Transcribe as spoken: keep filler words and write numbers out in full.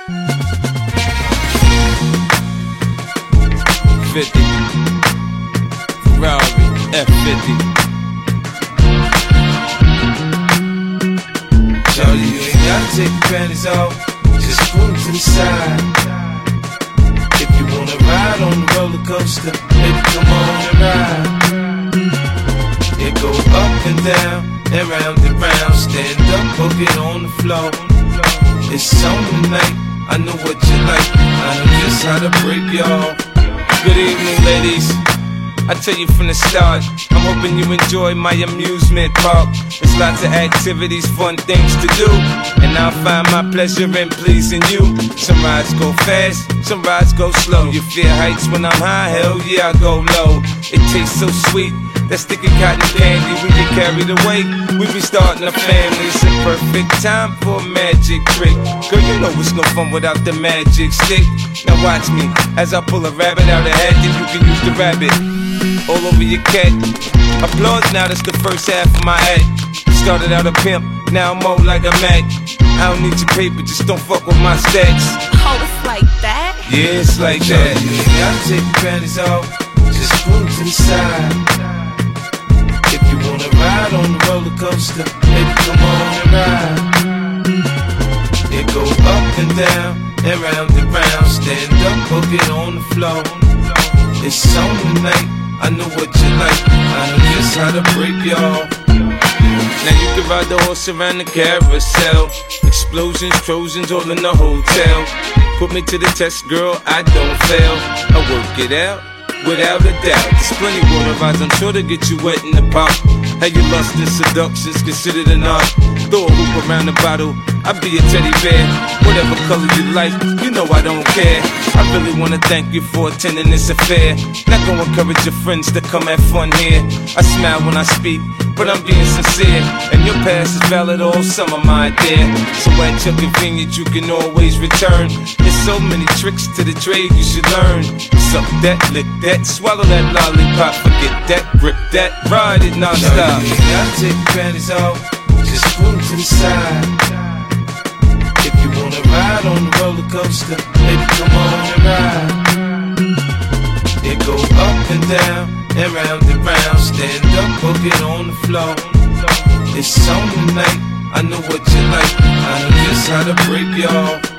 fifty Ferrari F fifty. Shorty, you ain't gotta take your panties off, just pull to the side. If you wanna ride on the roller coaster, baby, come on and ride. It go up and down, and round and round. Stand up, book it on the floor. It's on tonight, I know what you like, I know just how to break y'all. Good evening, ladies. I tell you from the start, I'm hoping you enjoy my amusement park. There's lots of activities, fun things to do, and I'll find my pleasure in pleasing you. Some rides go fast, some rides go slow. You fear heights when I'm high, hell yeah, I go low. It tastes so sweet, that sticky cotton candy. We get carried away, we be starting a family. It's a perfect time for a magic trick. Girl, you know it's no fun without the magic stick. Now watch me, as I pull a rabbit out of hat, then you can use the rabbit all over your cat. Applause now, that's the first half of my act. Started out a pimp, now I'm more like a Mac. I don't need your paper, just don't fuck with my stacks. Oh, it's like that? Yeah, it's like that. You ain't gotta take your panties off, just pull to the side. If you wanna ride on the roller coaster, baby, come on and ride. It go up and down, and round and round. Stand up, book it on the floor. It's on tonight, I know what you like, I know just how to break y'all. Now you can ride the horse around the carousel. Explosions, Trojans, all in the hotel. Put me to the test, girl, I don't fail. I work it out, without a doubt. There's plenty water rides, I'm sure to get you wet in the pop. How your lust and seduction's considered an art. Throw a hoop around the bottle, I'll be a teddy bear. Whatever color you like, you know I don't care. I really wanna thank you for attending this affair. Not gonna encourage your friends to come have fun here. I smile when I speak, but I'm being sincere. And your past is valid, all summer, my dear. So at your convenience, you can always return. There's so many tricks to the trade you should learn. Suck that, lick that, swallow that lollipop. Forget that, grip that, ride it non-stop. You ain't gotta take your panties off, just pull to the side. If you wanna ride on the roller coaster, baby, come on and ride. It go up and down, and round and round. Stand up, book it on the floor. It's on tonight, I know what you like, I know just how to break y'all.